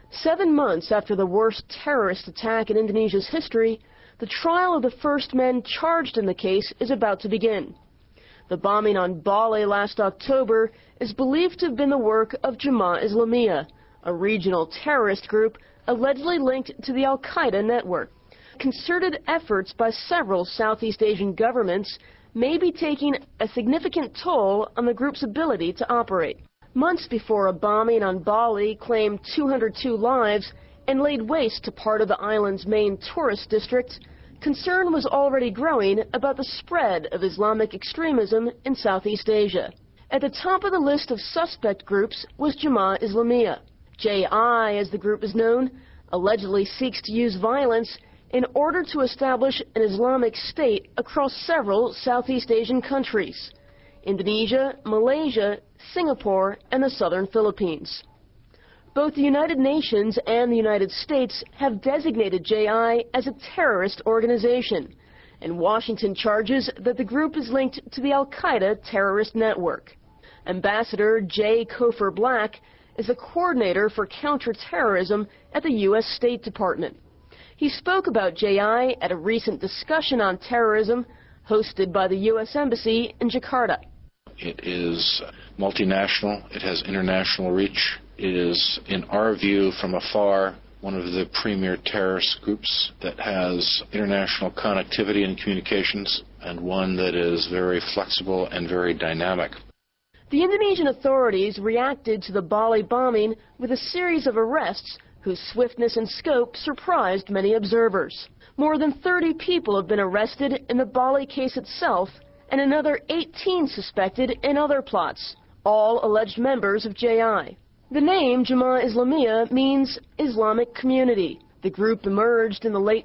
7 months after the worst terrorist attack in Indonesia's history, the trial of the first men charged in the case is about to begin. The bombing on Bali last October is believed to have been the work of Jemaah Islamiyah, a regional terrorist group allegedly linked to the Al-Qaeda network. Concerted efforts by several Southeast Asian governments may be taking a significant toll on the group's ability to operate. Months before a bombing on Bali claimed 202 lives and laid waste to part of the island's main tourist district, concern was already growing about the spread of Islamic extremism in Southeast Asia. At the top of the list of suspect groups was Jemaah Islamiyah. JI, as the group is known, allegedly seeks to use violence in order to establish an Islamic state across several Southeast Asian countries: Indonesia, Malaysia, Singapore, and the southern Philippines. Both the United Nations and the United States have designated JI as a terrorist organization, and Washington charges that the group is linked to the Al-Qaeda terrorist network. Ambassador J. Cofer Black is the coordinator for counterterrorism at the U.S. State Department. He spoke about JI at a recent discussion on terrorism hosted by the U.S. Embassy in Jakarta. It is multinational. It has international reach. It is, in our view, from afar, one of the premier terrorist groups that has international connectivity and communications, and one that is very flexible and very dynamic. The Indonesian authorities reacted to the Bali bombing with a series of arrests whose swiftness and scope surprised many observers. More than 30 people have been arrested in the Bali case itself, and another 18 suspected in other plots, all alleged members of JI. The name Jemaah Islamiyah means Islamic Community. The group emerged in the late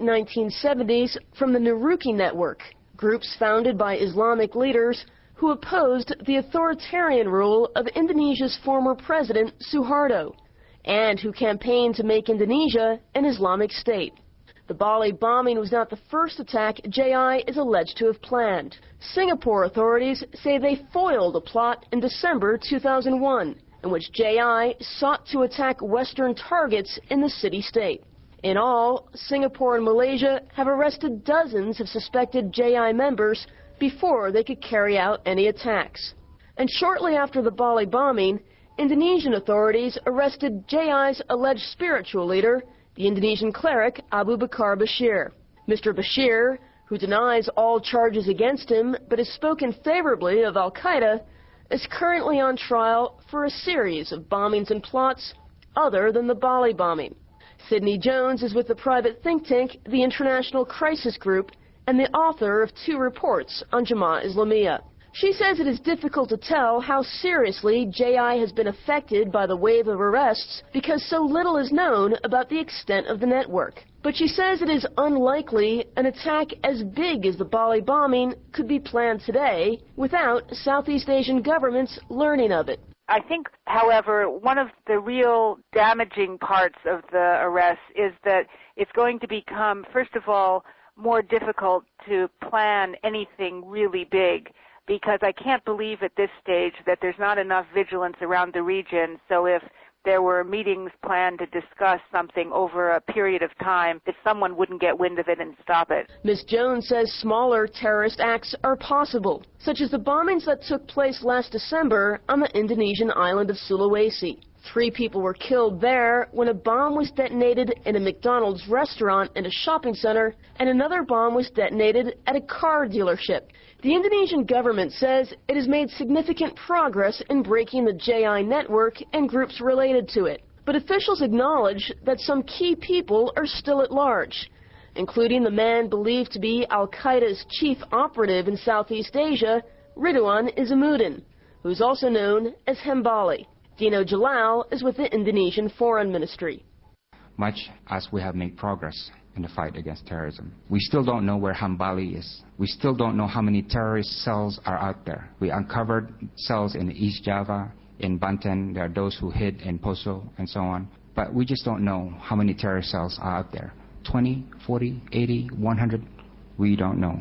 1970s from the Nuruki network, groups founded by Islamic leaders who opposed the authoritarian rule of Indonesia's former president Suharto, and who campaigned to make Indonesia an Islamic state. The Bali bombing was not the first attack JI is alleged to have planned. Singapore authorities say they foiled a plot in December 2001, in which JI sought to attack Western targets in the city-state. In all, Singapore and Malaysia have arrested dozens of suspected JI members before they could carry out any attacks. And shortly after the Bali bombing, Indonesian authorities arrested JI's alleged spiritual leader, the Indonesian cleric Abu Bakar Bashir. Mr. Bashir, who denies all charges against him but has spoken favorably of Al-Qaeda, is currently on trial for a series of bombings and plots other than the Bali bombing. Sidney Jones is with the private think tank, the International Crisis Group, and the author of 2 reports on Jemaah Islamiyah. She says it is difficult to tell how seriously JI has been affected by the wave of arrests because so little is known about the extent of the network. But she says it is unlikely an attack as big as the Bali bombing could be planned today without Southeast Asian governments learning of it. I think, however, one of the real damaging parts of the arrest is that it's going to become, first of all, more difficult to plan anything really big, because I can't believe at this stage that there's not enough vigilance around the region. So if there were meetings planned to discuss something over a period of time, that someone wouldn't get wind of it and stop it. Ms. Jones says smaller terrorist acts are possible, such as the bombings that took place last December on the Indonesian island of Sulawesi. 3 people were killed there when a bomb was detonated in a McDonald's restaurant and a shopping center, and another bomb was detonated at a car dealership. The Indonesian government says it has made significant progress in breaking the JI network and groups related to it. But officials acknowledge that some key people are still at large, including the man believed to be Al-Qaeda's chief operative in Southeast Asia, Ridwan Izamuddin, who is also known as Hambali. Dino Jalal is with the Indonesian Foreign Ministry. Much as we have made progress in the fight against terrorism, we still don't know where Hambali is. We still don't know how many terrorist cells are out there. We uncovered cells in East Java, in Banten. There are those who hid in Poso and so on. But we just don't know how many terrorist cells are out there. 20, 40, 80, 100, we don't know.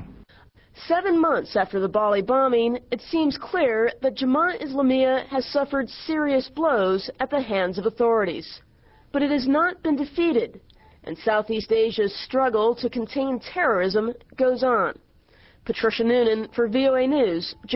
7 months after the Bali bombing, it seems clear that Jemaah Islamiyah has suffered serious blows at the hands of authorities. But it has not been defeated, and Southeast Asia's struggle to contain terrorism goes on. Patricia Noonan for VOA News.